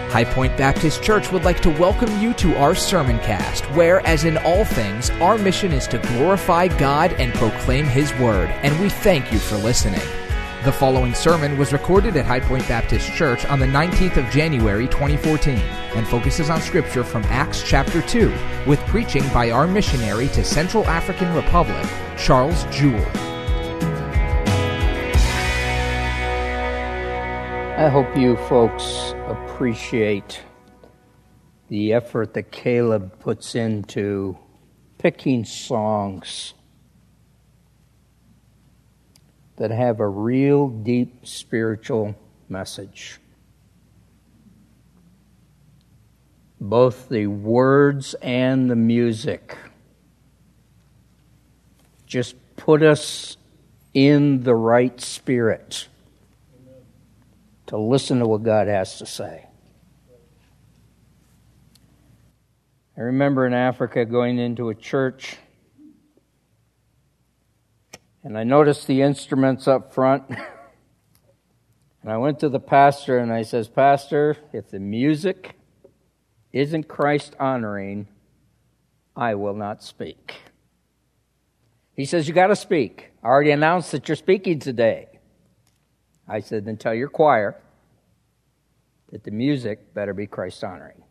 High Point Baptist Church would like to welcome you to our sermon cast, where, as in all things, our mission is to glorify God and proclaim His Word, and we thank you for listening. The following sermon was recorded at High Point Baptist Church on the 19th of January 2014 and focuses on Scripture from Acts chapter 2, with preaching by our missionary to Central African Republic, Charles Jewell. I hope you folks appreciate the effort that Caleb puts into picking songs that have a real deep spiritual message. Both the words and the music just put us in the right spirit to listen to what God has to say. I remember in Africa going into a church, and I noticed the instruments up front, and I went to the pastor and I says, "Pastor, if the music isn't Christ-honoring, I will not speak." He says, "You got to speak. I already announced that you're speaking today." I said, "Then tell your choir that the music better be Christ-honoring.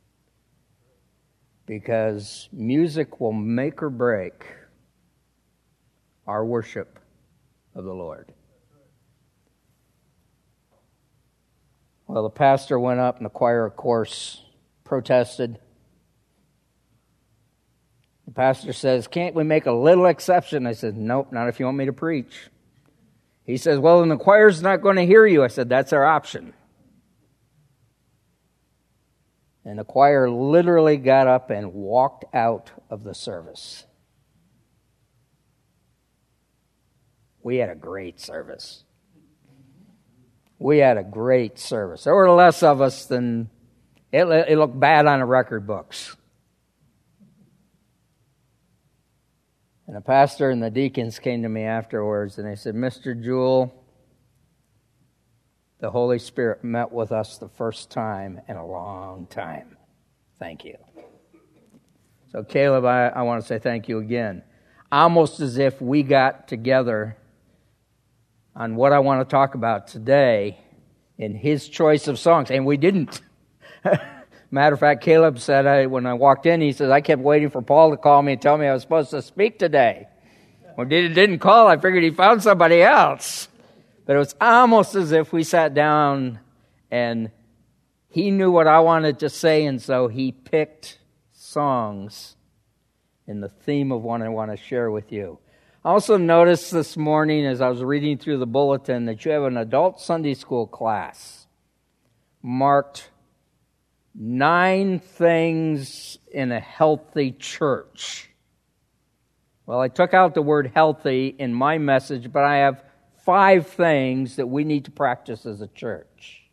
Because music will make or break our worship of the Lord." Well, the pastor went up and the choir, of course, protested. The pastor says, "Can't we make a little exception?" I said, "Nope, not if you want me to preach." He says, "Well, then the choir's not going to hear you." I said, "That's our option." And the choir literally got up and walked out of the service. We had a great service. There were less of us than it looked bad on the record books. And the pastor and the deacons came to me afterwards and they said, "Mr. Jewell, the Holy Spirit met with us the first time in a long time. Thank you." So Caleb, I want to say thank you again. Almost as if we got together on what I want to talk about today in his choice of songs, and we didn't. Matter of fact, Caleb said, when I walked in, he says, "I kept waiting for Paul to call me and tell me I was supposed to speak today." When he didn't call, I figured he found somebody else. But it was almost as if we sat down and he knew what I wanted to say, and so he picked songs in the theme of one I want to share with you. I also noticed this morning as I was reading through the bulletin that you have an adult Sunday school class marked 9 things in a healthy church. Well, I took out the word healthy in my message, but I have 5 things that we need to practice as a church.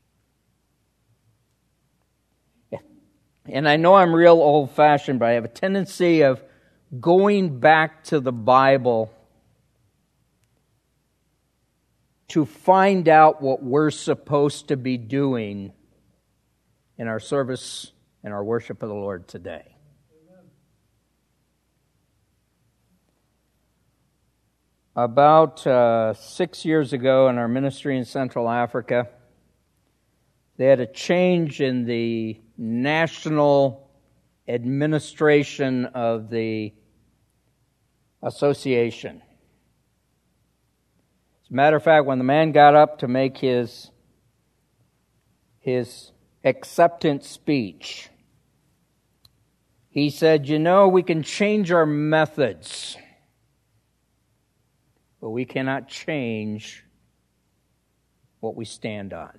And I know I'm real old-fashioned, but I have a tendency of going back to the Bible to find out what we're supposed to be doing in our service and our worship of the Lord today. About 6 years ago in our ministry in Central Africa, they had a change in the national administration of the association. As a matter of fact, when the man got up to make his acceptance speech, he said, "We can change our methods, but we cannot change what we stand on."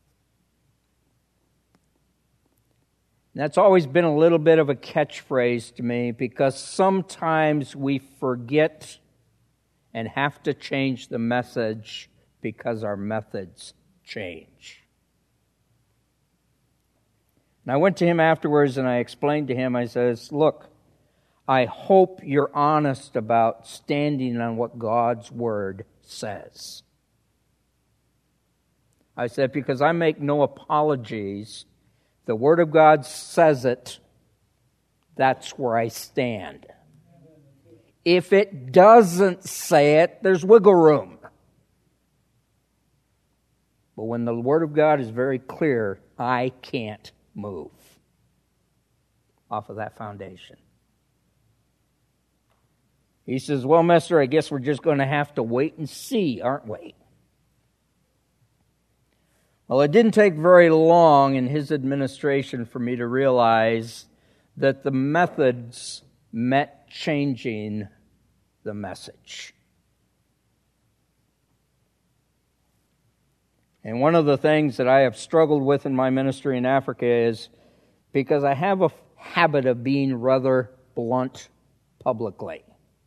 And that's always been a little bit of a catchphrase to me, because sometimes we forget and have to change the message because our methods change. And I went to him afterwards and I explained to him, I says, "Look, I hope you're honest about standing on what God's Word says." I said, because I make no apologies The Word of God says it. That's where I stand. If it doesn't say it, there's wiggle room. But when the Word of God is very clear, I can't move off of that foundation. He says, well, mister, I guess we're just going to have to wait and see, aren't we? Well, it didn't take very long in his administration for me to realize that the methods meant changing the message. And one of the things that I have struggled with in my ministry in Africa is because I have a habit of being rather blunt publicly.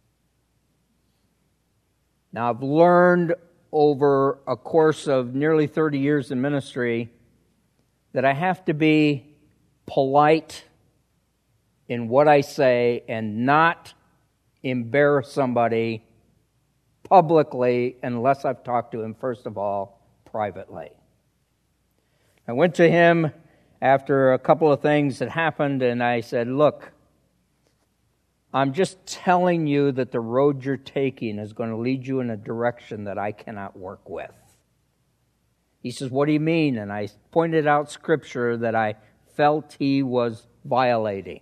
Now, I've learned over a course of nearly 30 years in ministry that I have to be polite in what I say and not embarrass somebody publicly unless I've talked to him, first of all, privately. I went to him after a couple of things that happened, and I said, look, I'm just telling you that the road you're taking is going to lead you in a direction that I cannot work with. He says, what do you mean? And I pointed out scripture that I felt he was violating.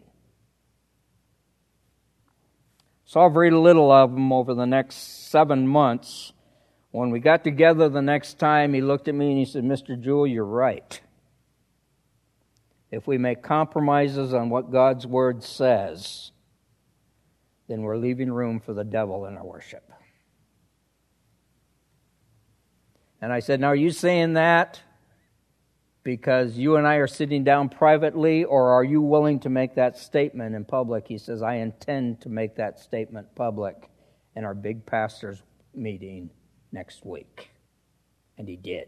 Saw very little of him over the next 7 months. When we got together the next time, he looked at me and he said, Mr. Jewell, you're right. If we make compromises on what God's Word says, then we're leaving room for the devil in our worship. And I said, now are you saying that because you and I are sitting down privately, or are you willing to make that statement in public? He says, I intend to make that statement public in our big pastors' meeting next week. And he did.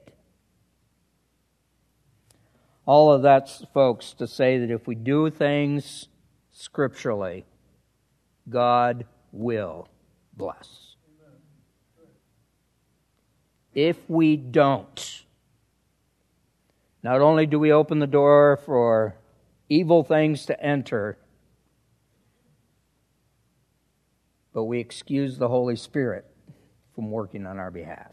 All of that's, folks, to say that if we do things scripturally, God will bless. If we don't, not only do we open the door for evil things to enter, but we excuse the Holy Spirit from working on our behalf.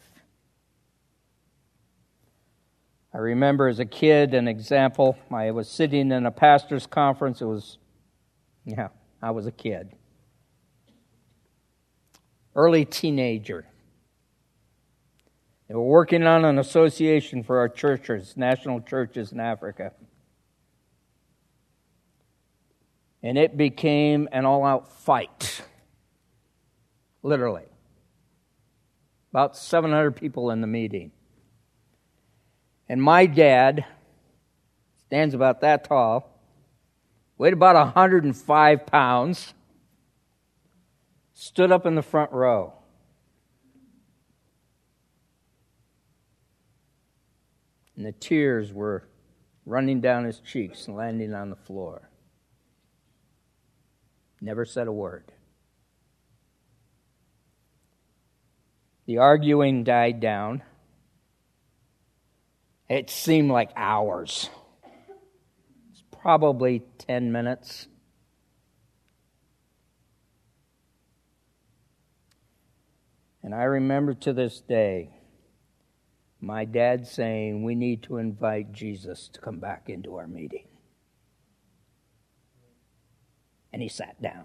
I remember as a kid, an example, I was sitting in a pastor's conference. I was a kid. Early teenager. They were working on an association for our churches, national churches in Africa. And it became an all-out fight. Literally. About 700 people in the meeting. And my dad, stands about that tall, weighed about 105 pounds, stood up in the front row. And the tears were running down his cheeks and landing on the floor. Never said a word. The arguing died down. It seemed like hours. It's probably 10 minutes. And I remember to this day, my dad saying, we need to invite Jesus to come back into our meeting. And he sat down.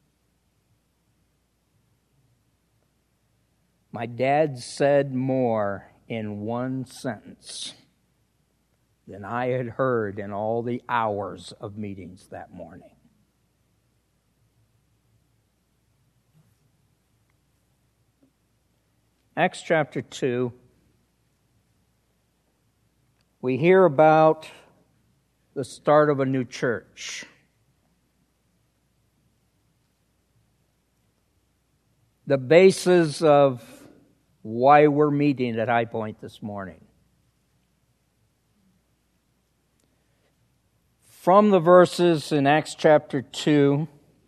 My dad said more in one sentence than I had heard in all the hours of meetings that morning. Acts chapter 2, we hear about the start of a new church. The basis of why we're meeting at High Point this morning. From the verses in Acts chapter 2,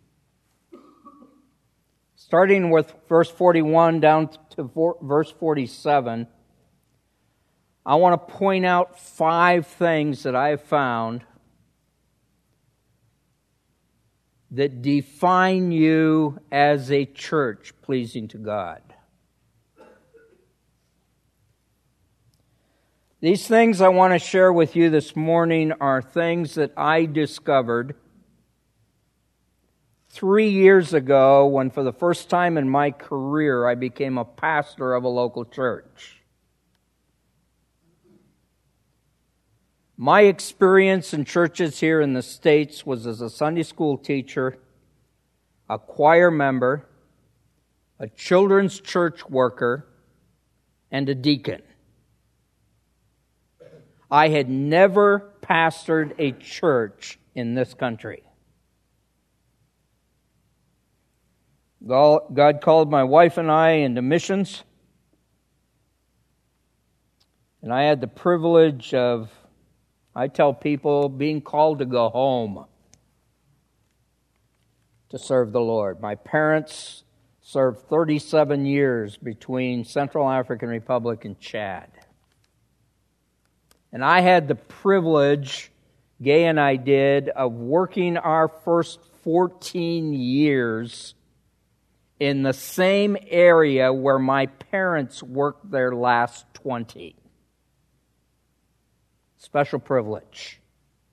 starting with verse 41 down to verse 47, I want to point out 5 things that I have found that define you as a church pleasing to God. These things I want to share with you this morning are things that I discovered 3 years ago when, for the first time in my career, I became a pastor of a local church. My experience in churches here in the States was as a Sunday school teacher, a choir member, a children's church worker, and a deacon. I had never pastored a church in this country. God called my wife and I into missions, and I had the privilege of, I tell people, being called to go home to serve the Lord. My parents served 37 years between Central African Republic and Chad. And I had the privilege, Gay and I did, of working our first 14 years in the same area where my parents worked their last 20. Special privilege.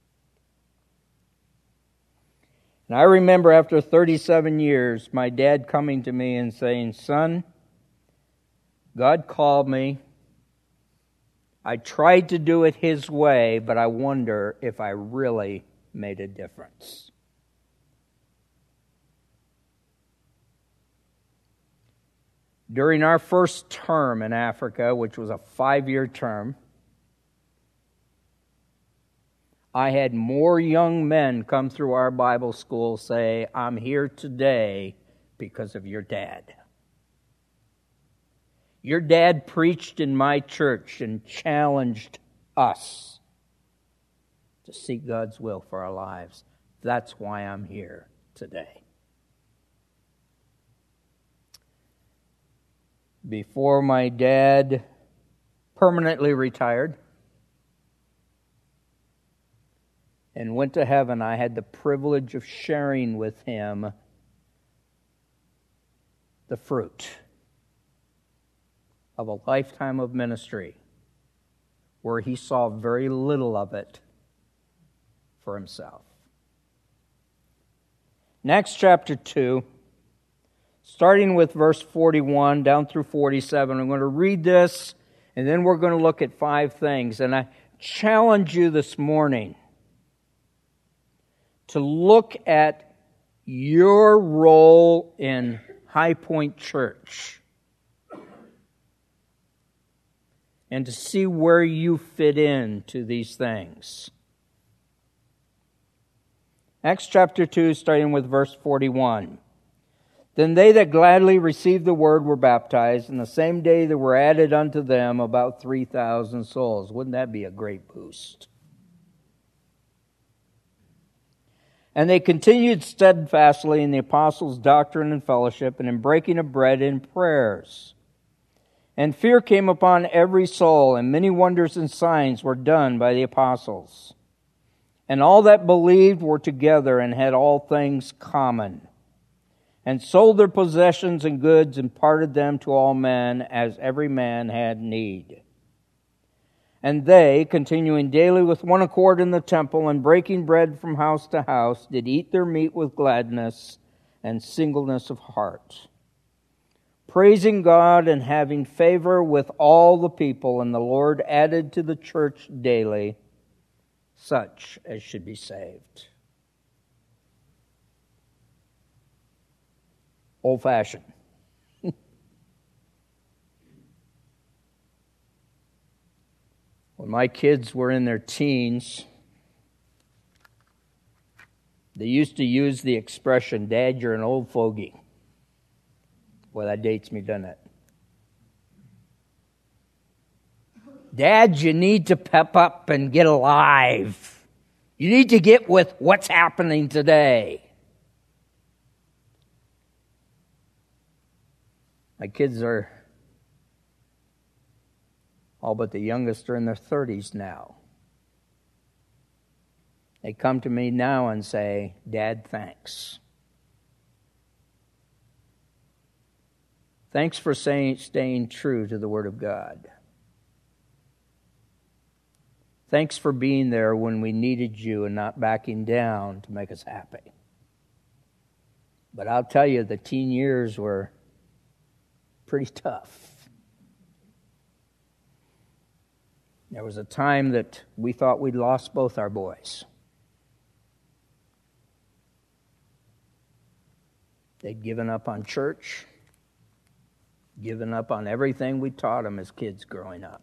And I remember after 37 years, my dad coming to me and saying, "Son, God called me. I tried to do it His way, but I wonder if I really made a difference." During our first term in Africa, which was a 5-year term, I had more young men come through our Bible school say, "I'm here today because of your dad. Your dad preached in my church and challenged us to seek God's will for our lives. That's why I'm here today." Before my dad permanently retired and went to heaven, I had the privilege of sharing with him the fruit of a lifetime of ministry where he saw very little of it for himself. Next, chapter 2, starting with verse 41 down through 47. I'm going to read this, and then we're going to look at 5 things. And I challenge you this morning to look at your role in High Point Church and to see where you fit into these things. Acts chapter 2, starting with verse 41. Then they that gladly received the word were baptized, and the same day there were added unto them about 3,000 souls. Wouldn't that be a great boost? And they continued steadfastly in the apostles' doctrine and fellowship, and in breaking of bread and prayers. And fear came upon every soul, and many wonders and signs were done by the apostles. And all that believed were together and had all things common, and sold their possessions and goods and parted them to all men as every man had need. And they, continuing daily with one accord in the temple and breaking bread from house to house, did eat their meat with gladness and singleness of heart, praising God and having favor with all the people. And the Lord added to the church daily such as should be saved. Old-fashioned. When my kids were in their teens, they used to use the expression, "Dad, you're an old fogey." Well, that dates me, doesn't it? "Dad, you need to pep up and get alive. You need to get with what's happening today." My kids are, all but the youngest, are in their 30s now. They come to me now and say, "Dad, thanks. Thanks for staying true to the Word of God. Thanks for being there when we needed you and not backing down to make us happy. But I'll tell you, the teen years were pretty tough. There was a time that we thought we'd lost both our boys. They'd given up on church, given up on everything we taught them as kids growing up.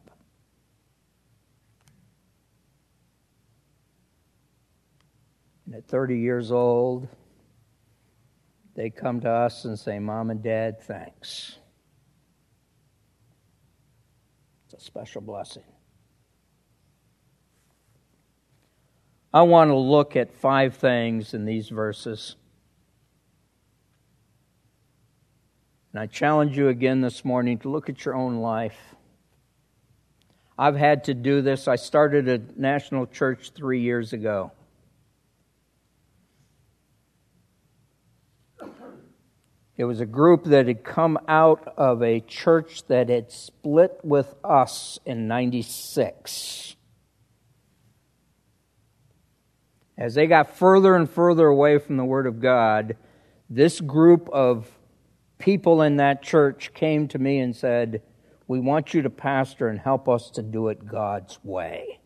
And at 30 years old, they come to us and say, Mom and Dad, thanks. It's a special blessing. I want to look at 5 things in these verses. And I challenge you again this morning to look at your own life. I've had to do this. I started a national church 3 years ago. It was a group that had come out of a church that had split with us in 96. As they got further and further away from the Word of God, this group of people in that church came to me and said, we want you to pastor and help us to do it God's way.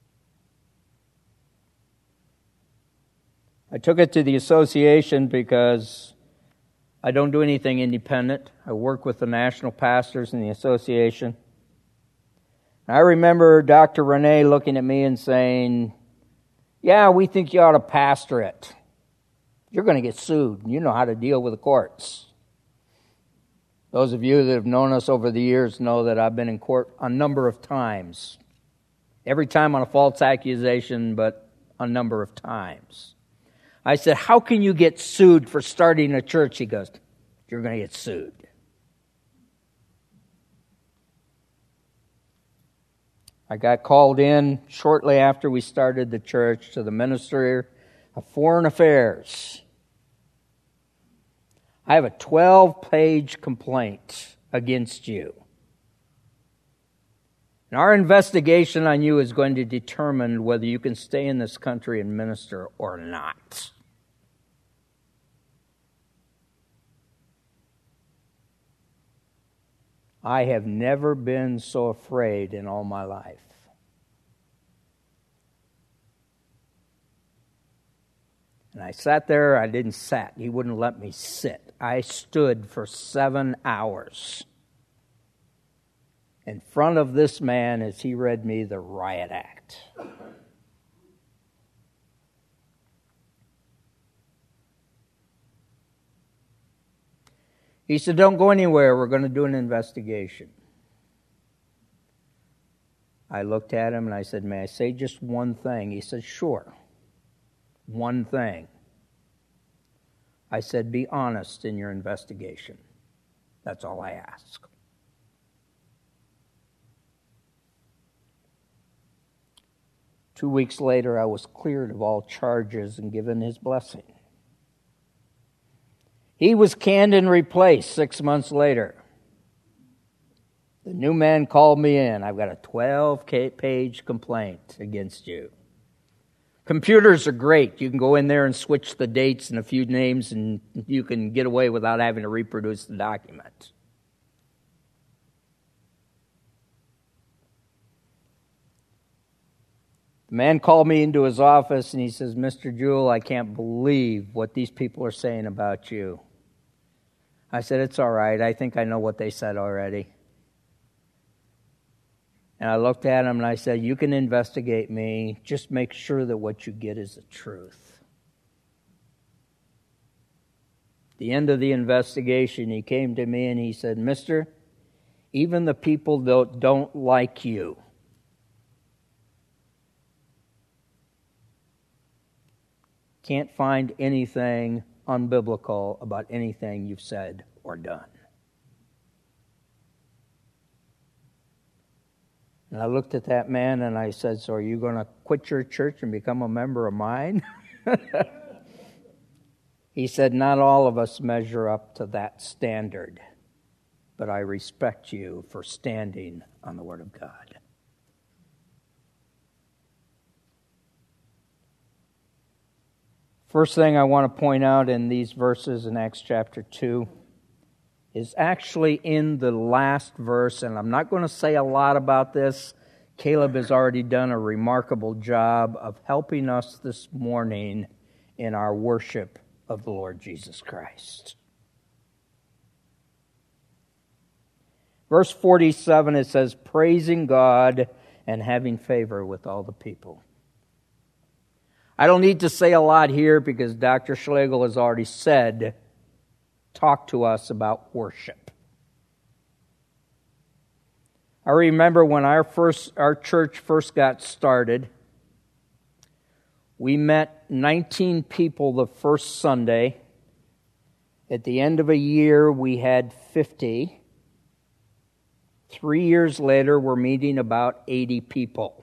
I took it to the association because I don't do anything independent. I work with the national pastors in the association. I remember Dr. Renee looking at me and saying, yeah, we think you ought to pastor it. You're going to get sued. You know how to deal with the courts. Those of you that have known us over the years know that I've been in court a number of times. Every time on a false accusation, but a number of times. I said, how can you get sued for starting a church? He goes, you're going to get sued. I got called in shortly after we started the church to the Ministry of Foreign Affairs. I have a 12-page complaint against you. And our investigation on you is going to determine whether you can stay in this country and minister or not. I have never been so afraid in all my life. And I sat there. I didn't sit. He wouldn't let me sit. I stood for 7 hours in front of this man as he read me the riot act. He said, don't go anywhere. We're going to do an investigation. I looked at him and I said, may I say just one thing? He said, sure. One thing. I said, be honest in your investigation. That's all I ask. Two weeks later, I was cleared of all charges and given his blessing. He was canned and replaced 6 months later. The new man called me in. I've got a 12-page complaint against you. Computers are great. You can go in there and switch the dates and a few names, and you can get away without having to reproduce the document. The man called me into his office, and he says, Mr. Jewell, I can't believe what these people are saying about you. I said, it's all right. I think I know what they said already. And I looked at him and I said, you can investigate me. Just make sure that what you get is the truth. At the end of the investigation, he came to me and he said, Mister, even the people that don't like you can't find anything unbiblical about anything you've said or done. And I looked at that man and I said, so are you going to quit your church and become a member of mine? He said, not all of us measure up to that standard. but I respect you for standing on the Word of God. First thing I want to point out in these verses in Acts chapter 2 is actually in the last verse, and I'm not going to say a lot about this. Caleb has already done a remarkable job of helping us this morning in our worship of the Lord Jesus Christ. Verse 47, it says, praising God and having favor with all the people. I don't need to say a lot here because Dr. Schlegel has already said, talk to us about worship. I remember when our church first got started, we met 19 people the first Sunday. At the end of a year, we had 50. 3 years later, we're meeting about 80 people.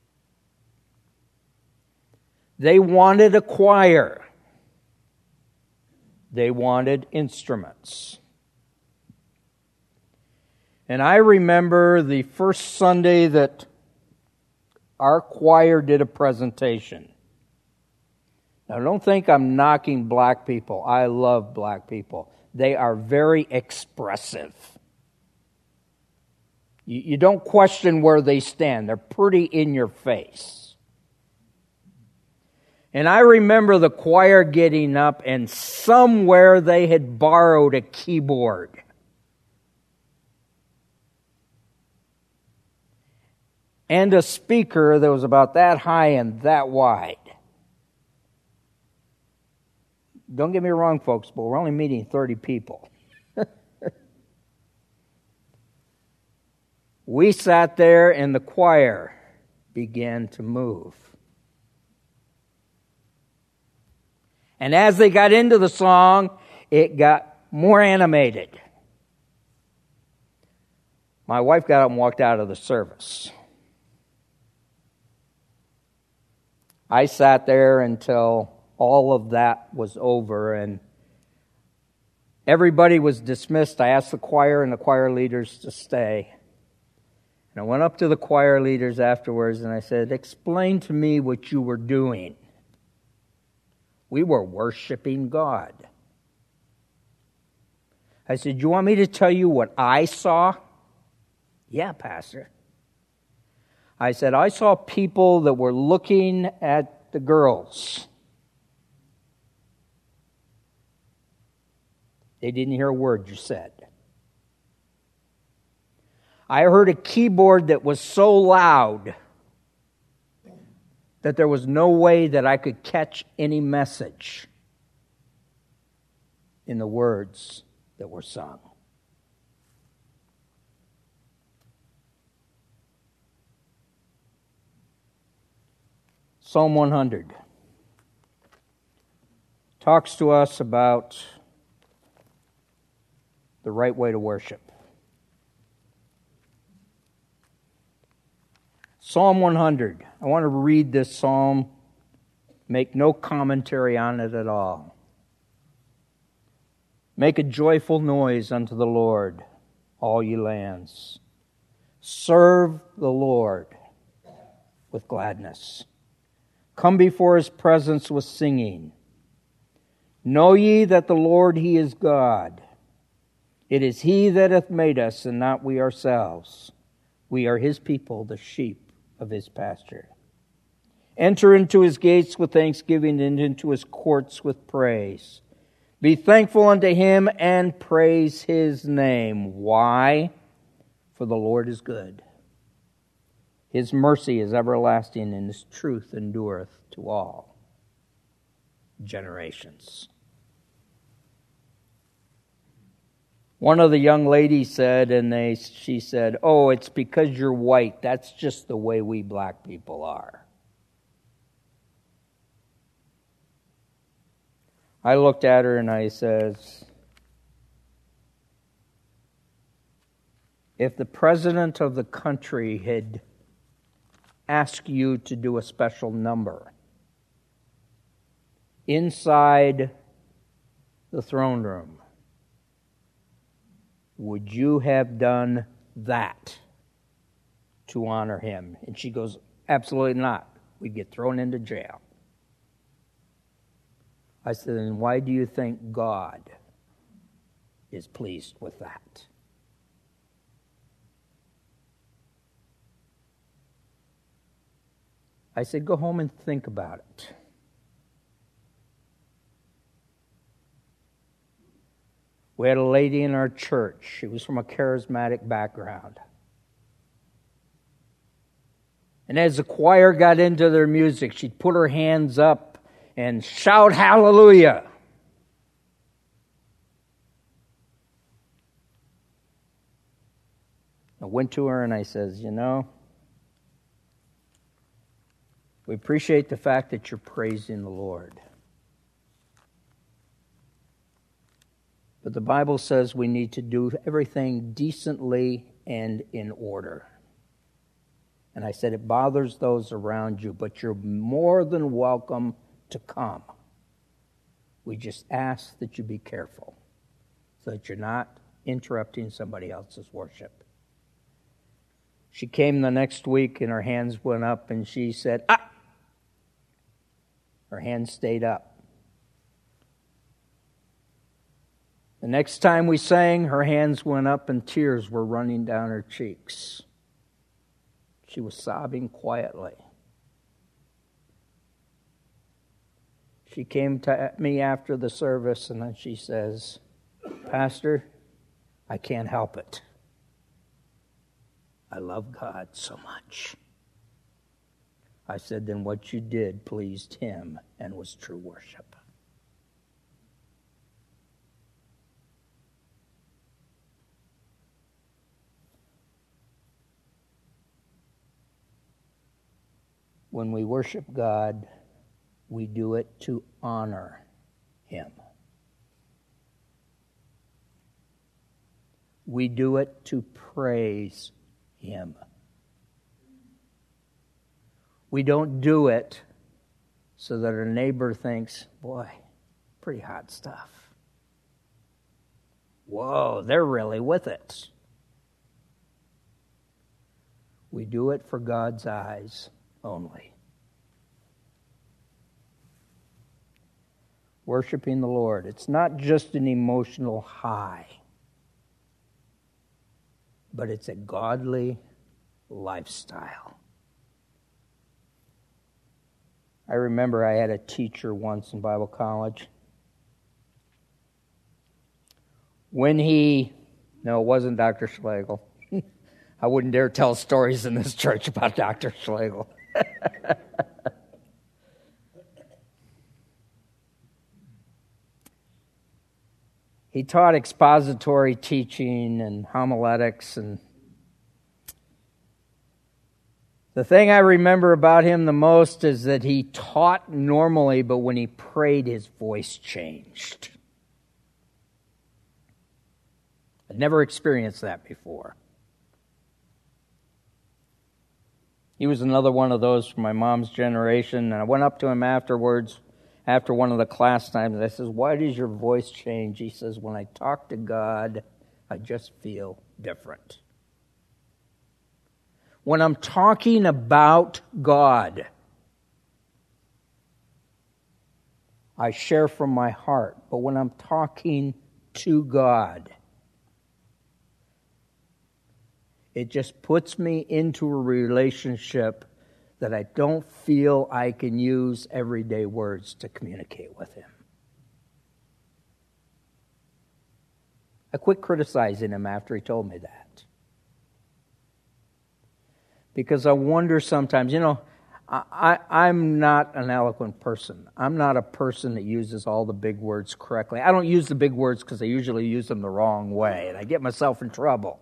They wanted a choir. They wanted instruments. And I remember the first Sunday that our choir did a presentation. Now, don't think I'm knocking black people. I love black people. They are very expressive. You don't question where they stand. They're pretty in your face. And I remember the choir getting up, and somewhere they had borrowed a keyboard. And a speaker that was about that high and that wide. Don't get me wrong, folks, but we're only meeting 30 people. We sat there, and the choir began to move. And as they got into the song, it got more animated. My wife got up and walked out of the service. I sat there until all of that was over, and everybody was dismissed. I asked the choir and the choir leaders to stay. And I went up to the choir leaders afterwards, and I said, explain to me what you were doing. We were worshiping God. I said, you want me to tell you what I saw? Yeah, Pastor. I said, I saw people that were looking at the girls. They didn't hear a word you said. I heard a keyboard that was so loud that there was no way that I could catch any message in the words that were sung. Psalm 100 talks to us about the right way to worship. Psalm 100. I want to read this psalm, make no commentary on it at all. Make a joyful noise unto the Lord, all ye lands. Serve the Lord with gladness. Come before his presence with singing. Know ye that the Lord, he is God. It is he that hath made us, and not we ourselves. We are his people, the sheep of his pasture. Enter into his gates with thanksgiving, and into his courts with praise. Be thankful unto him, and praise his name. Why? For the Lord is good. His mercy is everlasting, and his truth endureth to all generations. One of the young ladies said, she said, oh, it's because you're white. That's just the way we black people are. I looked at her and I says, if the president of the country had asked you to do a special number inside the throne room, would you have done that to honor him? And she goes, absolutely not. We'd get thrown into jail. I said, then why do you think God is pleased with that? I said, go home and think about it. We had a lady in our church. She was from a charismatic background. And as the choir got into their music, she'd put her hands up and shout hallelujah. I went to her and I says, you know, we appreciate the fact that you're praising the Lord. But the Bible says we need to do everything decently and in order. And I said, it bothers those around you, but you're more than welcome to come. We just ask that you be careful so that you're not interrupting somebody else's worship. She came the next week and her hands went up and she said, ah! Her hands stayed up. The next time we sang, her hands went up and tears were running down her cheeks. She was sobbing quietly. She came to me after the service and then she says, Pastor, I can't help it. I love God so much. I said, then what you did pleased him and was true worship. When we worship God, we do it to honor him. We do it to praise him. We don't do it so that our neighbor thinks, boy, pretty hot stuff. Whoa, they're really with it. We do it for God's eyes only. Worshiping the Lord, it's not just an emotional high, but it's a godly lifestyle. I remember I had a teacher once in Bible college. It wasn't Dr. Schlegel. I wouldn't dare tell stories in this church about Dr. Schlegel. He taught expository teaching and homiletics, and the thing I remember about him the most is that he taught normally, but when he prayed, his voice changed. I'd never experienced that before. He was another one of those from my mom's generation, and I went up to him afterwards, after one of the class times, and I says, why does your voice change? He says, when I talk to God, I just feel different. When I'm talking about God, I share from my heart. But when I'm talking to God, it just puts me into a relationship that I don't feel I can use everyday words to communicate with him. I quit criticizing him after he told me that. Because I wonder sometimes, I'm not an eloquent person. I'm not a person that uses all the big words correctly. I don't use the big words because I usually use them the wrong way, and I get myself in trouble.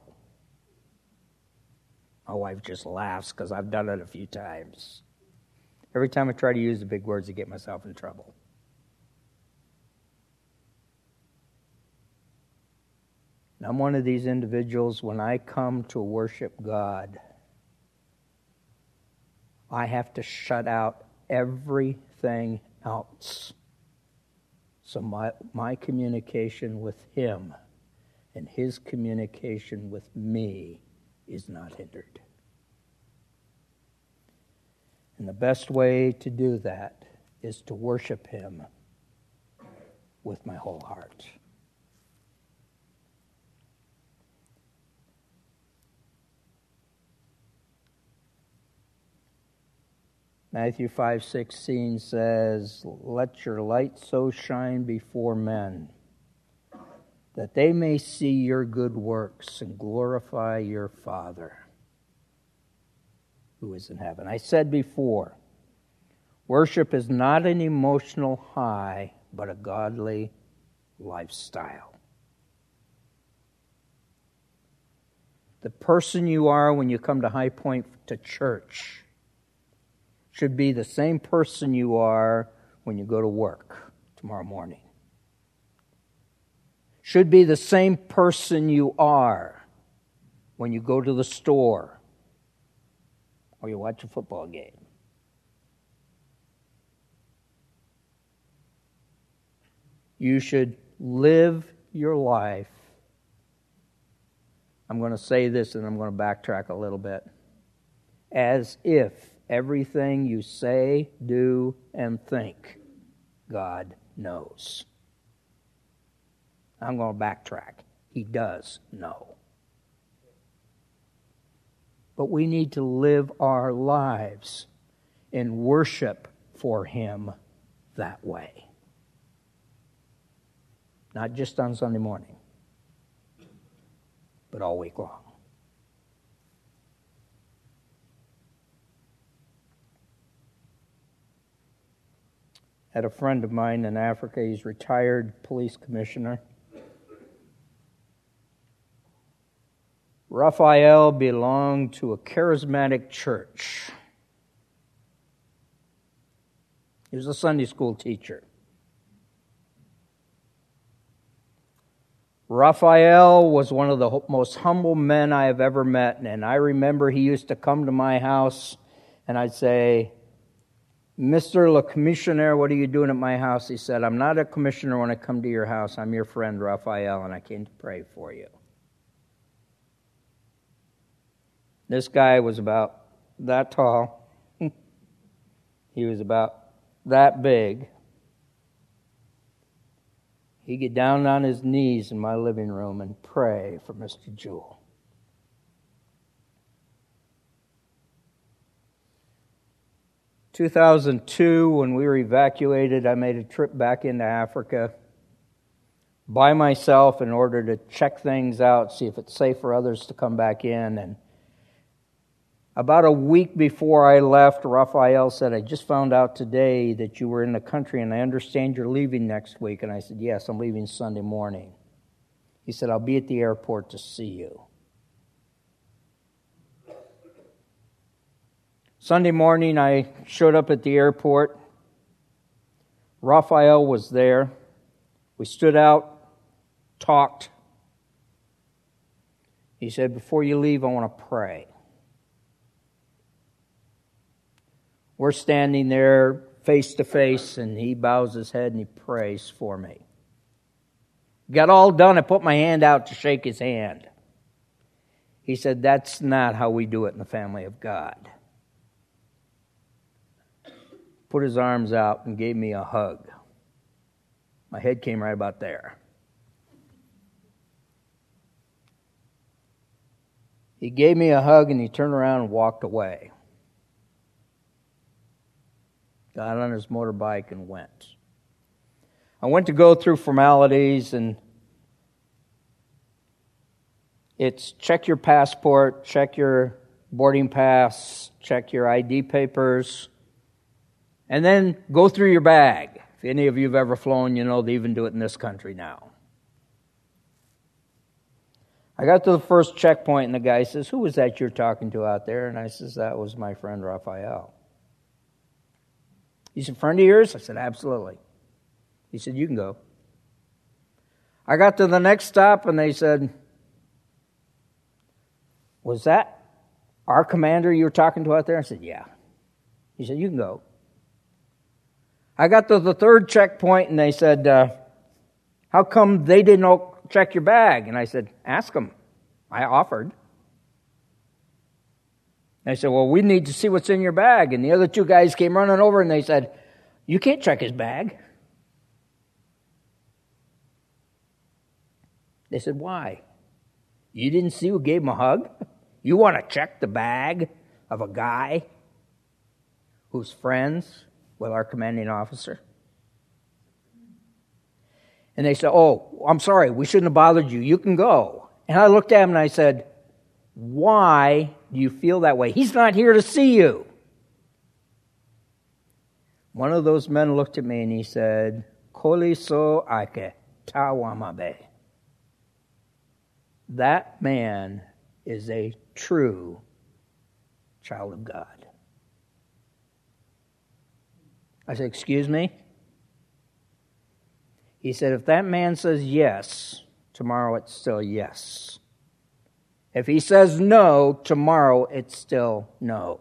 My wife just laughs because I've done it a few times. Every time I try to use the big words, I get myself in trouble. And I'm one of these individuals, when I come to worship God, I have to shut out everything else. So my communication with him and his communication with me is not hindered. And the best way to do that is to worship him with my whole heart. Matthew 5:16 says, "Let your light so shine before men, that they may see your good works and glorify your Father who is in heaven." I said before, worship is not an emotional high, but a godly lifestyle. The person you are when you come to High Point to church should be the same person you are when you go to work tomorrow morning. Should be the same person you are when you go to the store or you watch a football game. You should live your life. I'm going to say this and I'm going to backtrack a little bit. As if everything you say, do, and think, God knows. I'm going to backtrack. He does know. But we need to live our lives in worship for him that way. Not just on Sunday morning, but all week long. I had a friend of mine in Africa. He's retired police commissioner. Raphael belonged to a charismatic church. He was a Sunday school teacher. Raphael was one of the most humble men I have ever met, and I remember he used to come to my house, and I'd say, "Mr. Le Commissioner, what are you doing at my house?" He said, "I'm not a commissioner when I come to your house. I'm your friend, Raphael, and I came to pray for you." This guy was about that tall. He was about that big. He'd get down on his knees in my living room and pray for Mr. Jewell. In 2002, when we were evacuated, I made a trip back into Africa by myself in order to check things out, see if it's safe for others to come back in. And about a week before I left, Raphael said, "I just found out today that you were in the country, and I understand you're leaving next week." And I said, "Yes, I'm leaving Sunday morning." He said, "I'll be at the airport to see you." Sunday morning, I showed up at the airport. Raphael was there. We stood out, talked. He said, "Before you leave, I want to pray." We're standing there face to face, and he bows his head and he prays for me. Got all done. I put my hand out to shake his hand. He said, "That's not how we do it in the family of God." Put his arms out and gave me a hug. My head came right about there. He gave me a hug and he turned around and walked away. Got on his motorbike and went. I went to go through formalities, and it's check your passport, check your boarding pass, check your ID papers, and then go through your bag. If any of you have ever flown, you know they even do it in this country now. I got to the first checkpoint, and the guy says, "Who was that you're talking to out there?" And I says, "That was my friend Raphael." He's a friend of yours? I said, "Absolutely." He said, "You can go." I got to the next stop, and they said, "Was that our commander you were talking to out there?" I said, "Yeah." He said, "You can go." I got to the third checkpoint, and they said, "How come they didn't check your bag. And I said, ask him. I offered. And I said, well, we need to see what's in your bag. And the other two guys came running over and they said, you can't check his bag. They said, why? You didn't see who gave him a hug? You want to check the bag of a guy who's friends with our commanding officer? And they said, oh, I'm sorry, we shouldn't have bothered you. You can go. And I looked at him and I said, why do you feel that way? He's not here to see you. One of those men looked at me and he said, Koliso ake tawamabe. That man is a true child of God. I said, excuse me? He said, if that man says yes, tomorrow it's still yes. If he says no, tomorrow it's still no.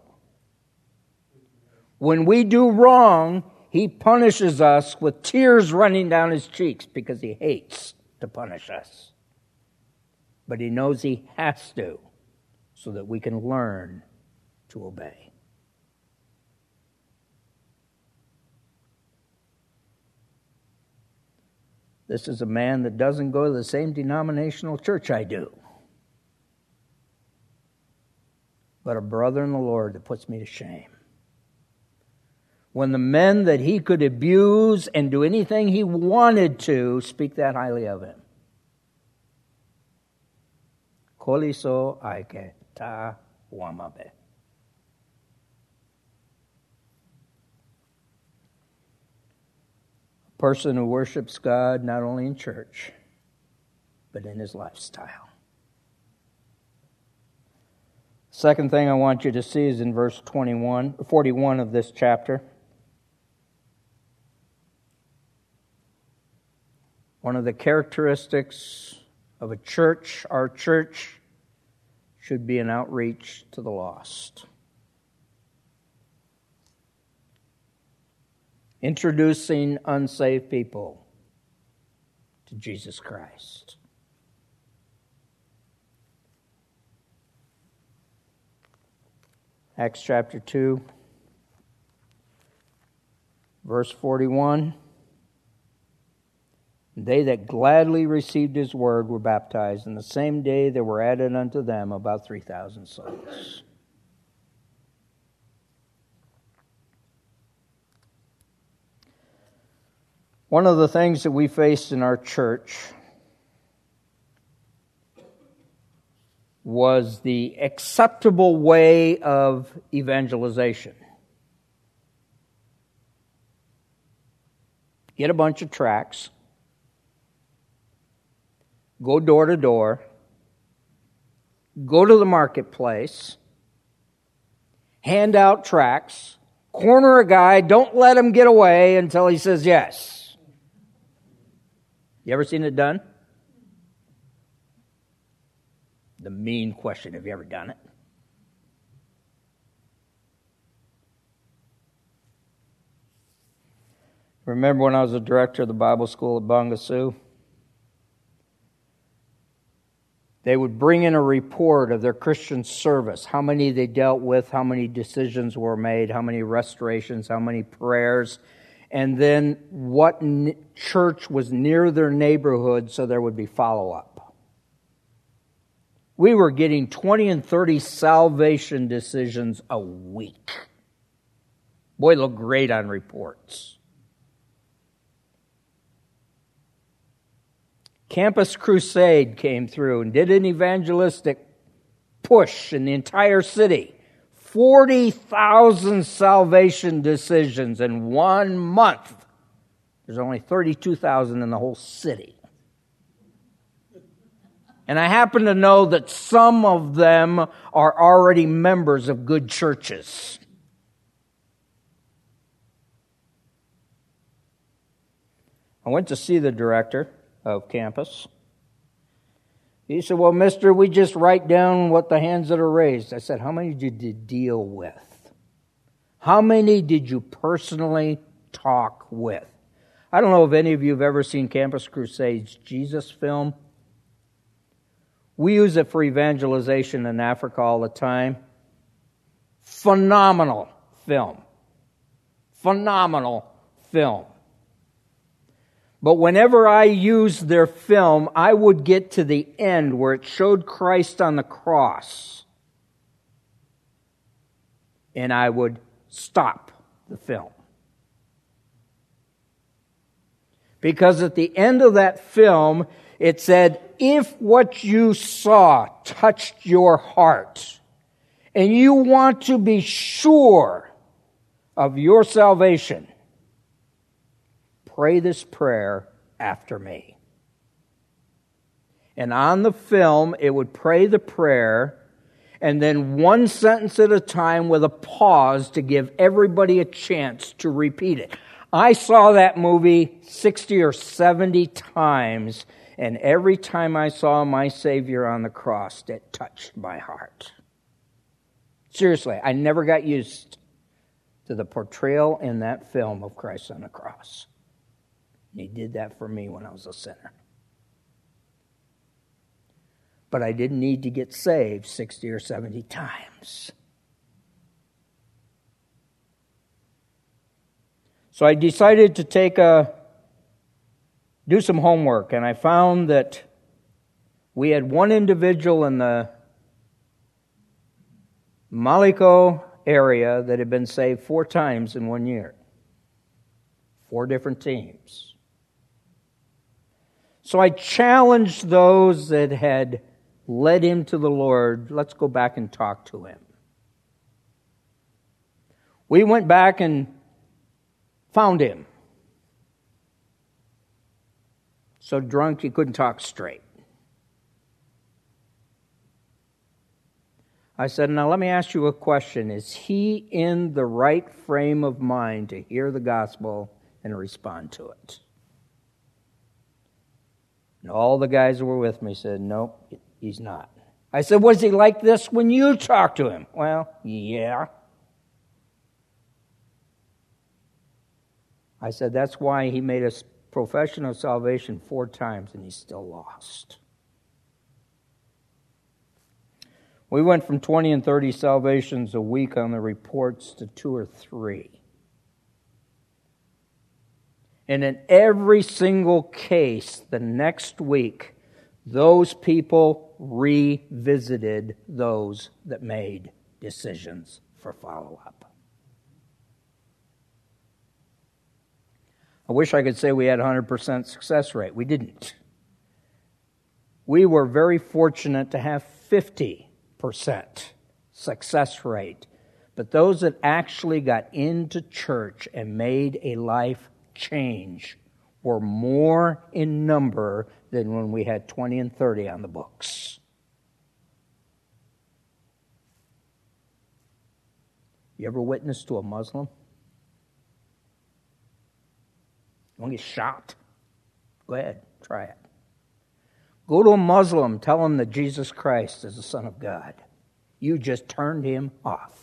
When we do wrong, he punishes us with tears running down his cheeks because he hates to punish us. But he knows he has to so that we can learn to obey. This is a man that doesn't go to the same denominational church I do, but a brother in the Lord that puts me to shame. When the men that he could abuse and do anything he wanted to speak that highly of him. Koliso aike ta wamabe. A person who worships God not only in church, but in his lifestyle. Second thing I want you to see is in verse 41 of this chapter. One of the characteristics of a church, our church, should be an outreach to the lost. Introducing unsaved people to Jesus Christ. Acts chapter 2, verse 41. They that gladly received his word were baptized, and the same day there were added unto them about 3,000 souls. One of the things that we faced in our church was the acceptable way of evangelization. Get a bunch of tracts, go door to door, go to the marketplace, hand out tracts, corner a guy, don't let him get away until he says yes. You ever seen it done? The mean question, have you ever done it? Remember when I was a director of the Bible school at Bangassou? They would bring in a report of their Christian service, how many they dealt with, how many decisions were made, how many restorations, how many prayers, and then what church was near their neighborhood so there would be follow-up. We were getting 20 and 30 salvation decisions a week. Boy, it looked great on reports. Campus Crusade came through and did an evangelistic push in the entire city. 40,000 salvation decisions in 1 month. There's only 32,000 in the whole city. And I happen to know that some of them are already members of good churches. I went to see the director of campus. He said, well, mister, we just write down what the hands that are raised. I said, how many did you deal with? How many did you personally talk with? I don't know if any of you have ever seen Campus Crusade's Jesus film. We use it for evangelization in Africa all the time. Phenomenal film. Phenomenal film. But whenever I used their film, I would get to the end where it showed Christ on the cross. And I would stop the film. Because at the end of that film, it said, if what you saw touched your heart, and you want to be sure of your salvation, pray this prayer after me. And on the film, it would pray the prayer, and then one sentence at a time with a pause to give everybody a chance to repeat it. I saw that movie 60 or 70 times, and every time I saw my Savior on the cross, it touched my heart. Seriously, I never got used to the portrayal in that film of Christ on the cross. And He did that for me when I was a sinner. But I didn't need to get saved 60 or 70 times. So I decided to do some homework, and I found that we had one individual in the Maliko area that had been saved 4 times in 1 year. 4 different teams. So I challenged those that had led him to the Lord, let's go back and talk to him. We went back and found him. So drunk he couldn't talk straight. I said, now let me ask you a question. Is he in the right frame of mind to hear the gospel and respond to it? And all the guys who were with me said, nope, he's not. I said, was he like this when you talked to him? Well, yeah. I said, that's why he made a profession of salvation 4 times and he's still lost. We went from 20 and 30 salvations a week on the reports to 2 or 3. And in every single case, the next week, those people revisited those that made decisions for follow-up. I wish I could say we had a 100% success rate. We didn't. We were very fortunate to have 50% success rate. But those that actually got into church and made a life change were more in number than when we had 20 and 30 on the books. You ever witnessed to a Muslim? You want to get shot? Go ahead, try it. Go to a Muslim, tell him that Jesus Christ is the Son of God. You just turned him off.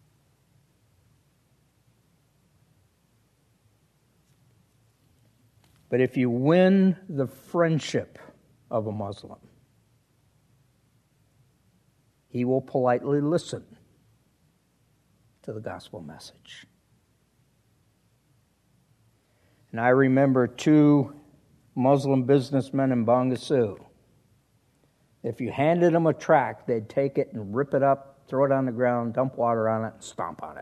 But if you win the friendship of a Muslim, he will politely listen to the gospel message. And I remember 2 Muslim businessmen in Bangassou. If you handed them a tract, they'd take it and rip it up, throw it on the ground, dump water on it, and stomp on it.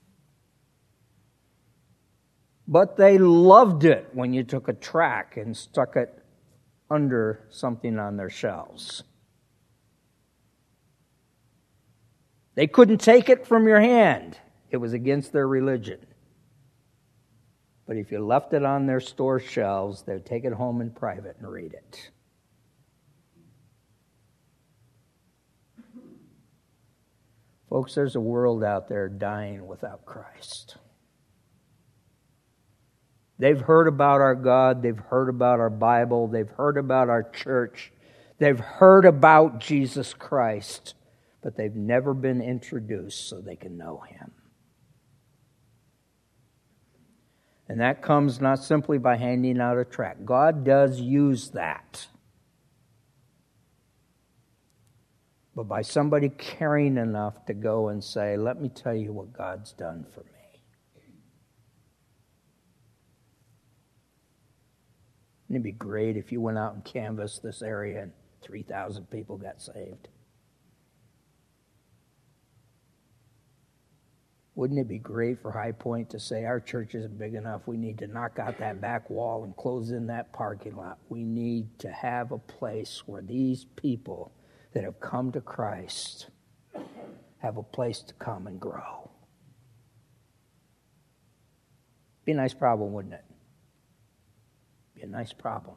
But they loved it when you took a tract and stuck it under something on their shelves. They couldn't take it from your hand. It was against their religion. But if you left it on their store shelves, they'd take it home in private and read it. Folks, there's a world out there dying without Christ. They've heard about our God, they've heard about our Bible, they've heard about our church, they've heard about Jesus Christ, but they've never been introduced so they can know Him. And that comes not simply by handing out a tract. God does use that. but by somebody caring enough to go and say, let me tell you what God's done for me. Wouldn't it be great if you went out and canvassed this area and 3,000 people got saved? Wouldn't it be great for High Point to say, our church isn't big enough, we need to knock out that back wall and close in that parking lot. We need to have a place where these people that have come to Christ have a place to come and grow. Be a nice problem, wouldn't it? Be a nice problem.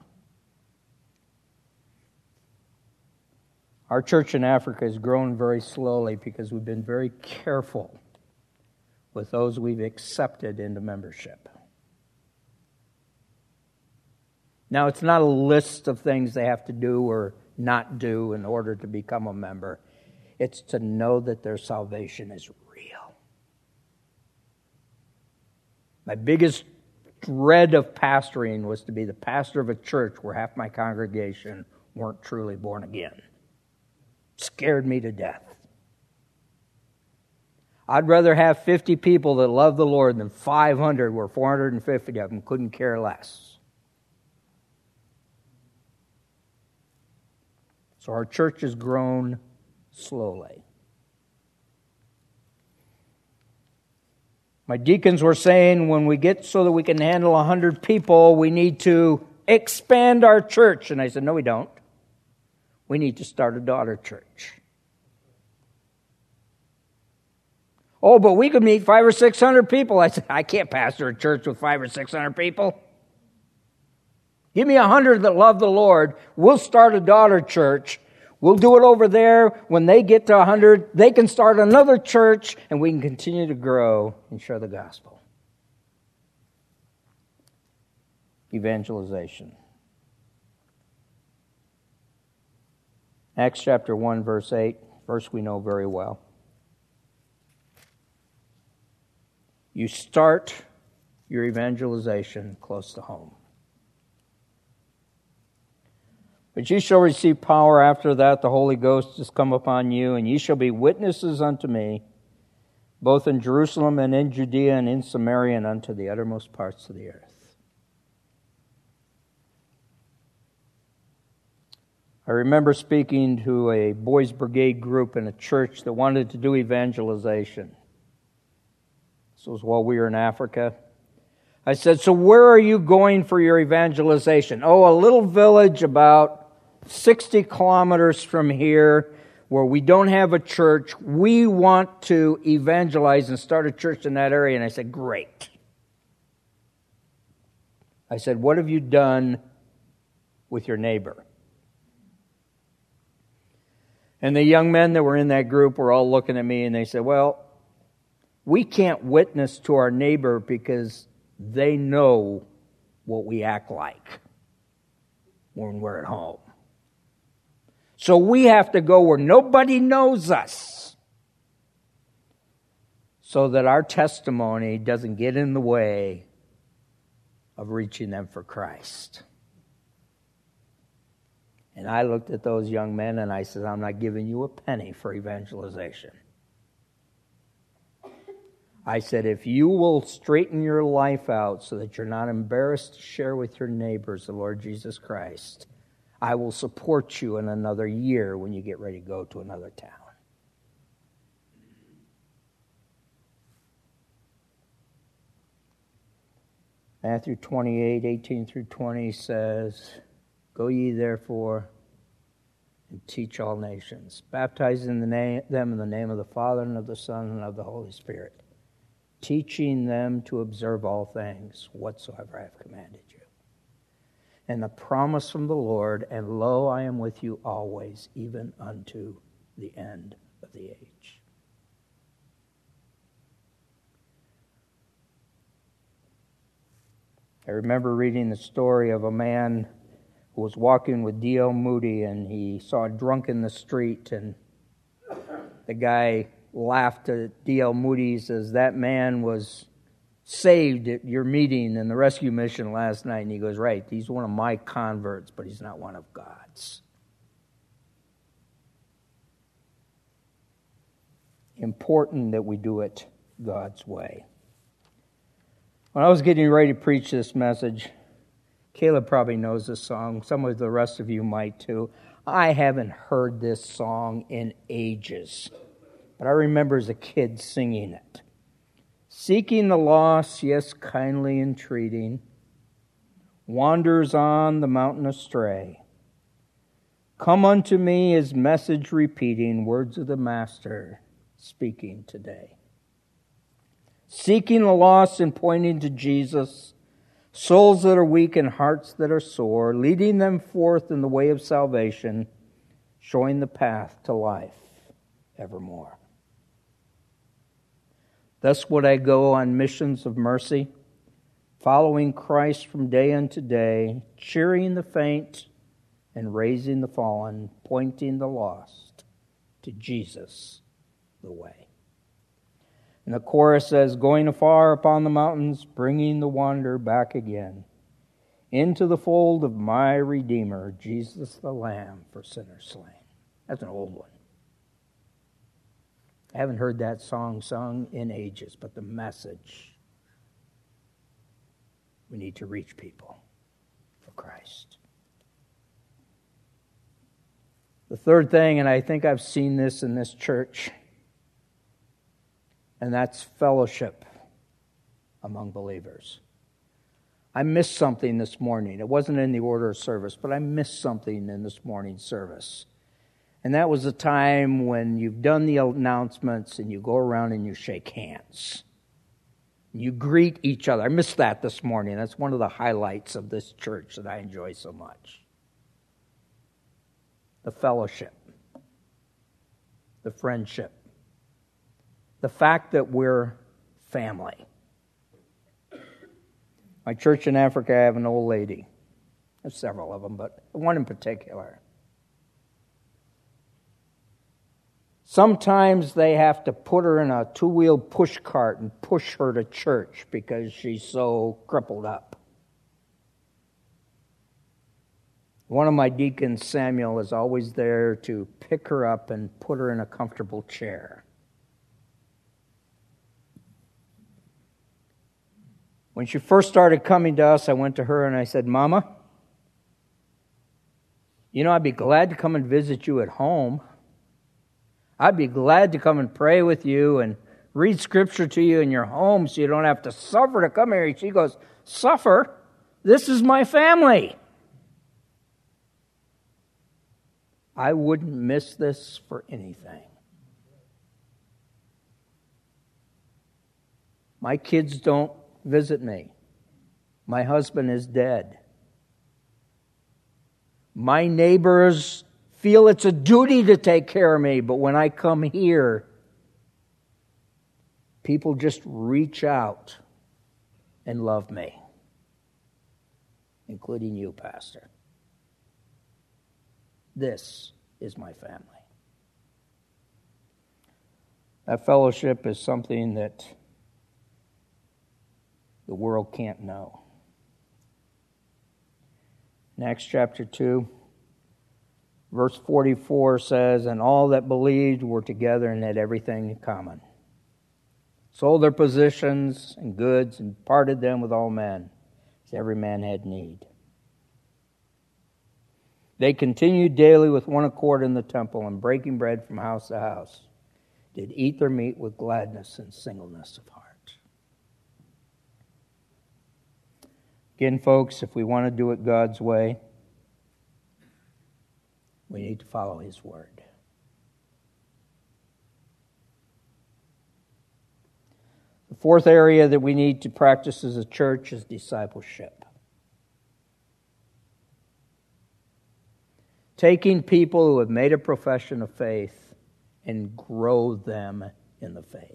Our church in Africa has grown very slowly because we've been very careful with those we've accepted into membership. Now, it's not a list of things they have to do or not do in order to become a member. It's to know that their salvation is real. My biggest dread of pastoring was to be the pastor of a church where half my congregation weren't truly born again. Scared me to death. I'd rather have 50 people that love the Lord than 500 where 450 of them couldn't care less. So our church has grown slowly. My deacons were saying when we get so that we can handle 100 people, we need to expand our church. And I said, no, we don't. We need to start a daughter church. Oh, but we could meet 500 or 600 people. I said, I can't pastor a church with 500 or 600 people. Give me 100 that love the Lord. We'll start a daughter church. We'll do it over there. When they get to 100, they can start another church, and we can continue to grow and share the gospel. Evangelization. Acts chapter 1, verse 8, verse we know very well. You start your evangelization close to home. But ye shall receive power after that the Holy Ghost is come upon you, and ye shall be witnesses unto me, both in Jerusalem and in Judea and in Samaria and unto the uttermost parts of the earth. I remember speaking to a boys' brigade group in a church that wanted to do evangelization. This was while we were in Africa. I said, so where are you going for your evangelization? Oh, a little village about 60 kilometers from here where we don't have a church. We want to evangelize and start a church in that area. And I said, great. I said, what have you done with your neighbor? And the young men that were in that group were all looking at me and they said, well, we can't witness to our neighbor because they know what we act like when we're at home. So we have to go where nobody knows us so that our testimony doesn't get in the way of reaching them for Christ. And I looked at those young men and I said, I'm not giving you a penny for evangelization. I said, if you will straighten your life out so that you're not embarrassed to share with your neighbors the Lord Jesus Christ, I will support you in another year when you get ready to go to another town. Matthew 28, 18 through 20 says, go ye therefore and teach all nations, baptizing them in the name of the Father and of the Son and of the Holy Spirit, teaching them to observe all things whatsoever I have commanded you. And the promise from the Lord, and lo, I am with you always, even unto the end of the age. I remember reading the story of a man who was walking with D.L. Moody, and he saw a drunk in the street, and the guy laughed at D.L. Moody, says, that man was saved at your meeting in the rescue mission last night. And he goes, right, he's one of my converts, but he's not one of God's. important that we do it God's way. When I was getting ready to preach this message, Caleb probably knows this song. Some of the rest of you might too. I haven't heard this song in ages, but I remember as a kid singing it. Seeking the lost, yes, kindly entreating, wanders on the mountain astray. Come unto me, his message repeating, words of the Master speaking today. Seeking the lost and pointing to Jesus, souls that are weak and hearts that are sore, leading them forth in the way of salvation, showing the path to life evermore. Thus would I go on missions of mercy, following Christ from day unto day, cheering the faint and raising the fallen, pointing the lost to Jesus the way. And the chorus says, going afar upon the mountains, bringing the wanderer back again into the fold of my Redeemer, Jesus the Lamb for sinners slain. That's an old one. I haven't heard that song sung in ages, but the message, we need to reach people for Christ. The third thing, and I think I've seen this in this church, and that's fellowship among believers. I missed something this morning. It wasn't in the order of service, but I missed something in this morning's service. And that was a time when you've done the announcements and you go around and you shake hands. You greet each other. I missed that this morning. That's one of the highlights of this church that I enjoy so much. The fellowship. The friendship. The fact that we're family. My church in Africa, I have an old lady. There's several of them, but one in particular. Sometimes they have to put her in a two-wheel push cart and push her to church because she's so crippled up. One of my deacons, Samuel, is always there to pick her up and put her in a comfortable chair. When she first started coming to us, I went to her and I said, Mama, you know, I'd be glad to come and visit you at home. I'd be glad to come and pray with you and read scripture to you in your home so you don't have to suffer to come here. She goes, suffer? This is my family. I wouldn't miss this for anything. My kids don't visit me. My husband is dead. My neighbors feel it's a duty to take care of me, but when I come here, people just reach out and love me, including you, Pastor. This is my family. That fellowship is something that the world can't know. In Acts chapter 2, verse 44 says, and all that believed were together and had everything in common. Sold their possessions and goods and parted them with all men, as every man had need. They continued daily with one accord in the temple and breaking bread from house to house, did eat their meat with gladness and singleness of heart. Again, folks, if we want to do it God's way, we need to follow His word. The fourth area that we need to practice as a church is discipleship. Taking people who have made a profession of faith and grow them in the faith.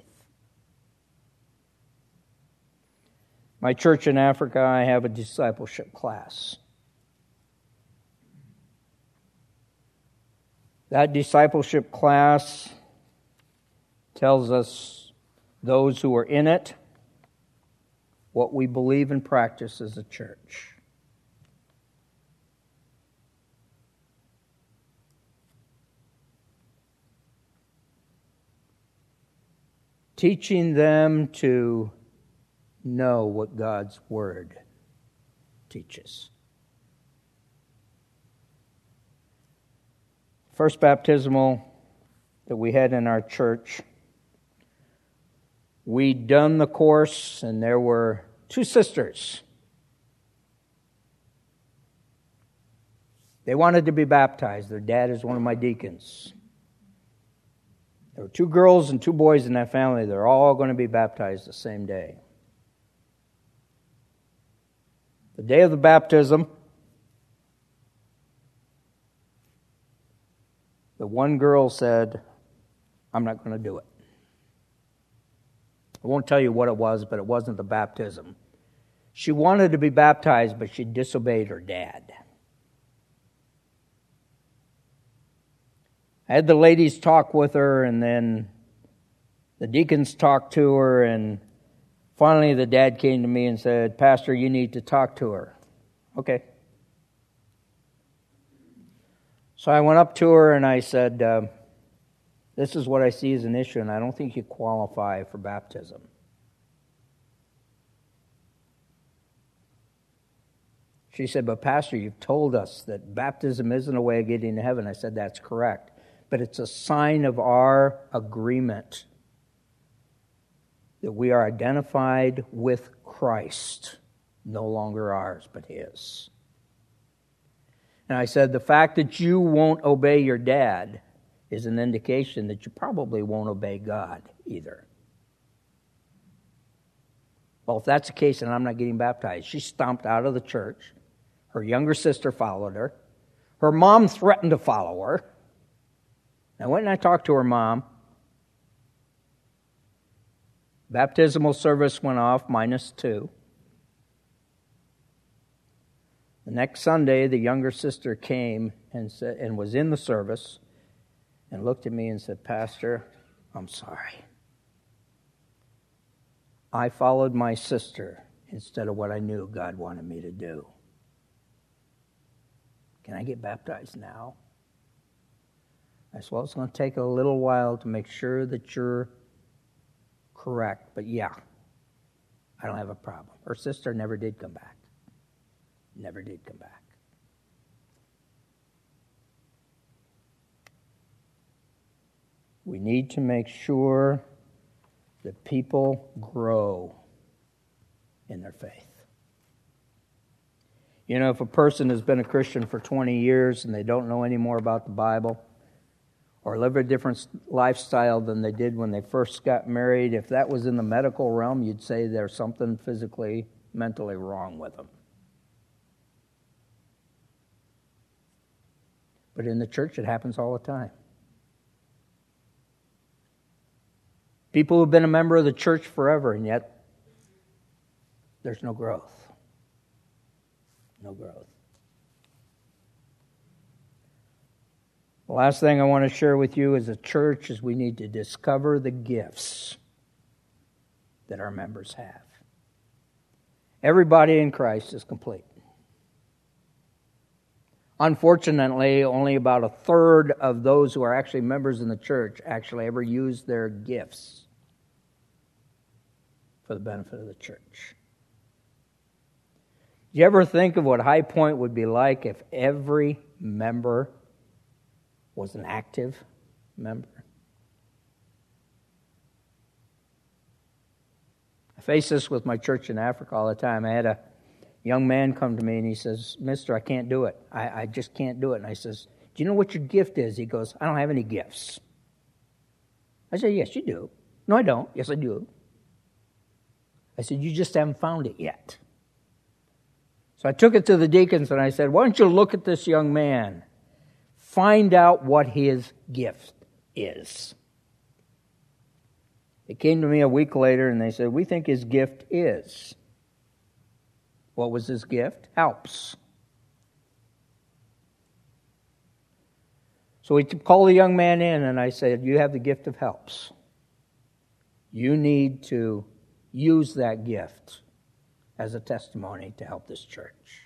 My church in Africa, I have a discipleship class. That discipleship class tells us, those who are in it, what we believe and practice as a church. teaching them to know what God's Word teaches. First baptismal that we had in our church, we'd done the course, and there were two sisters. They wanted to be baptized. Their dad is one of my deacons. There were two girls and two boys in that family. They're all going to be baptized the same day. The day of the baptism, the one girl said, "I'm not going to do it." I won't tell you what it was, but it wasn't the baptism. She wanted to be baptized, but she disobeyed her dad. I had the ladies talk with her, and then the deacons talked to her, and finally the dad came to me and said, "Pastor, you need to talk to her." Okay. So I went up to her and I said, "This is what I see as an issue, and I don't think you qualify for baptism." She said, "But Pastor, you've told us that baptism isn't a way of getting to heaven." I said, "That's correct. But it's a sign of our agreement that we are identified with Christ, no longer ours, but His." And I said, "The fact that you won't obey your dad is an indication that you probably won't obey God either." Well, if that's the case, then I'm not getting baptized. She stomped out of the church. Her younger sister followed her. Her mom threatened to follow her. I went and I talked to her mom. Baptismal service went off -2. The next Sunday, the younger sister came and was in the service and looked at me and said, "Pastor, I'm sorry. I followed my sister instead of what I knew God wanted me to do. Can I get baptized now?" I said, "Well, it's going to take a little while to make sure that you're correct, but yeah, I don't have a problem." Her sister never did come back. Never did come back. We need to make sure that people grow in their faith. You know, if a person has been a Christian for 20 years and they don't know any more about the Bible, or live a different lifestyle than they did when they first got married, if that was in the medical realm, you'd say there's something physically, mentally wrong with them. But in the church, it happens all the time. People who've been a member of the church forever, and yet there's no growth. No growth. The last thing I want to share with you as a church is we need to discover the gifts that our members have. Everybody in Christ is complete. Unfortunately, only about a third of those who are actually members in the church actually ever use their gifts for the benefit of the church. Do you ever think of what High Point would be like if every member was an active member? I face this with my church in Africa all the time. I had a young man come to me and he says, "Mister, I can't do it. I just can't do it." And I says, "Do you know what your gift is?" He goes, "I don't have any gifts." I said, "Yes, you do." "No, I don't." "Yes, I do." I said, "You just haven't found it yet." So I took it to the deacons and I said, "Why don't you look at this young man? Find out what his gift is." They came to me a week later and they said, "We think his gift is." What was his gift? Helps. So we called the young man in and I said, "You have the gift of helps. You need to use that gift as a testimony to help this church."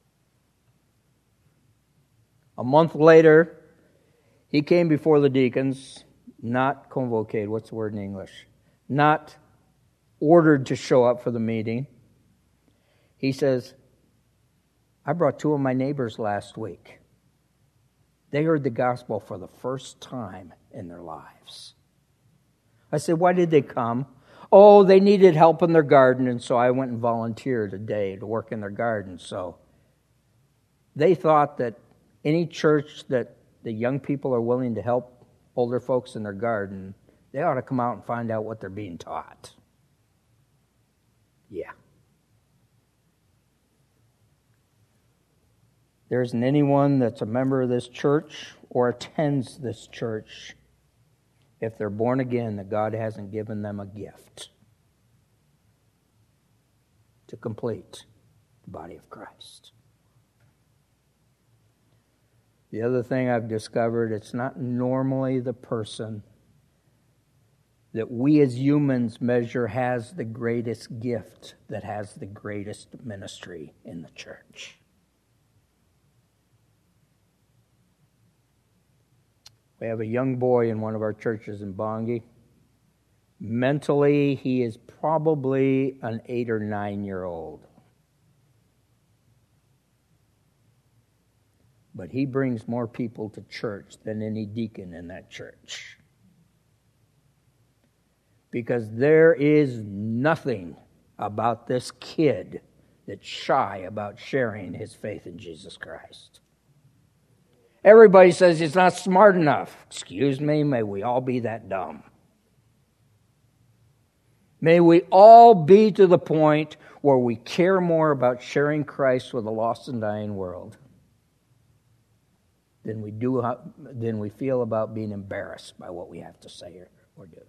A month later, he came before the deacons, not convocate. What's the word in English? not ordered to show up for the meeting. He says, I brought 2 of my neighbors last week. They heard the gospel for the first time in their lives. I said, why did they come? Oh, they needed help in their garden, and so I went and volunteered a day to work in their garden. So they thought that any church that the young people are willing to help older folks in their garden, they ought to come out and find out what they're being taught. Yeah. There isn't anyone that's a member of this church or attends this church, if they're born again, that God hasn't given them a gift to complete the body of Christ. The other thing I've discovered, it's not normally the person that we as humans measure has the greatest gift that has the greatest ministry in the church. We have a young boy in one of our churches in Bongi. Mentally, he is probably an 8 or 9-year-old. But he brings more people to church than any deacon in that church. Because there is nothing about this kid that's shy about sharing his faith in Jesus Christ. Everybody says he's not smart enough. Excuse me, may we all be that dumb. May we all be to the point where we care more about sharing Christ with a lost and dying world than we feel about being embarrassed by what we have to say or do.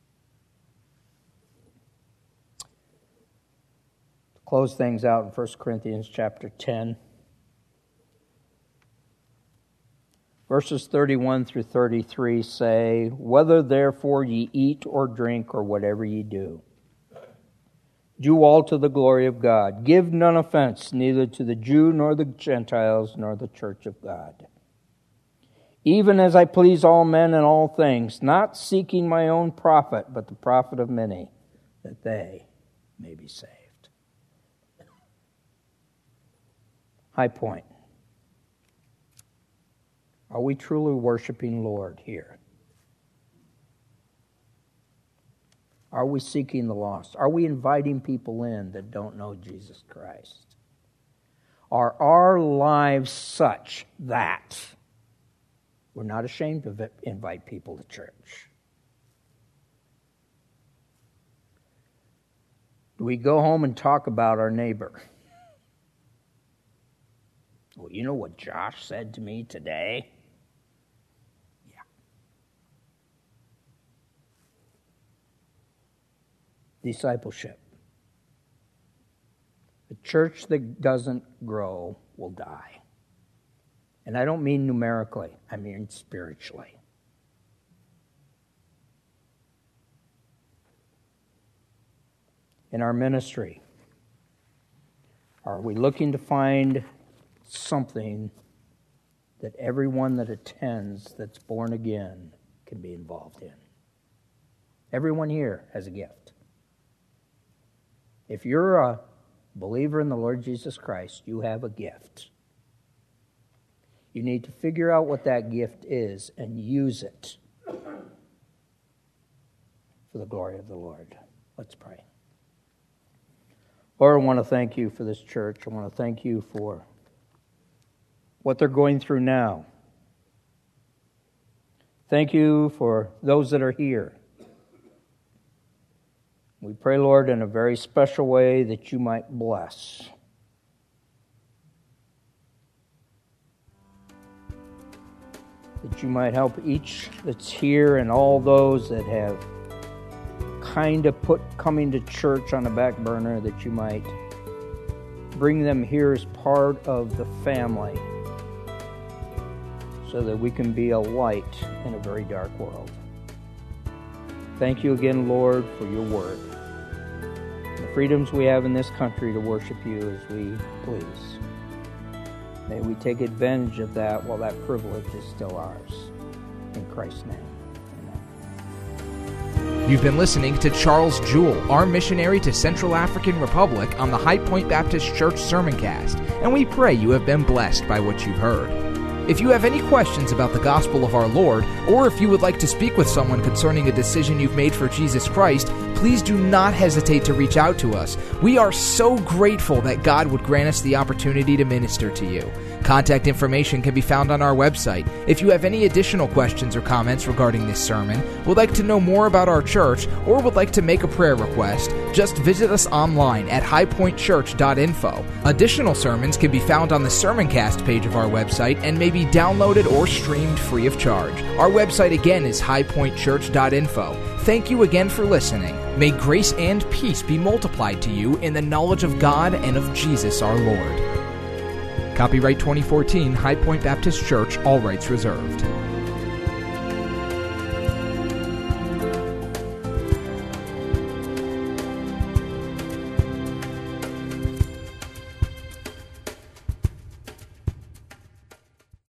To close things out in 1 Corinthians chapter 10, verses 31 through 33 say, whether therefore ye eat or drink or whatever ye do, do all to the glory of God. Give none offense, neither to the Jew nor the Gentiles nor the church of God. Even as I please all men in all things, not seeking my own profit, but the profit of many, that they may be saved. High point. Are we truly worshiping Lord here? Are we seeking the lost? Are we inviting people in that don't know Jesus Christ? Are our lives such that we're not ashamed to invite people to church? Do we go home and talk about our neighbor? Well, you know what Josh said to me today? Discipleship. A church that doesn't grow will die. And I don't mean numerically, I mean spiritually. In our ministry, are we looking to find something that everyone that attends that's born again can be involved in? Everyone here has a gift. If you're a believer in the Lord Jesus Christ, you have a gift. You need to figure out what that gift is and use it for the glory of the Lord. Let's pray. Lord, I want to thank you for this church. I want to thank you for what they're going through now. Thank you for those that are here. We pray, Lord, in a very special way that you might bless. That you might help each that's here and all those that have kind of put coming to church on the back burner, that you might bring them here as part of the family so that we can be a light in a very dark world. Thank you again, Lord, for your word. The freedoms we have in this country to worship you as we please. May we take advantage of that while that privilege is still ours. In Christ's name, amen. You've been listening to Charles Jewell, our missionary to Central African Republic, on the High Point Baptist Church Sermoncast, and we pray you have been blessed by what you've heard. If you have any questions about the gospel of our Lord, or if you would like to speak with someone concerning a decision you've made for Jesus Christ, please do not hesitate to reach out to us. We are so grateful that God would grant us the opportunity to minister to you. Contact information can be found on our website. If you have any additional questions or comments regarding this sermon, would like to know more about our church, or would like to make a prayer request, just visit us online at highpointchurch.info. Additional sermons can be found on the Sermoncast page of our website and may be downloaded or streamed free of charge. Our website again is highpointchurch.info. Thank you again for listening. May grace and peace be multiplied to you in the knowledge of God and of Jesus our Lord. Copyright 2014, High Point Baptist Church, all rights reserved.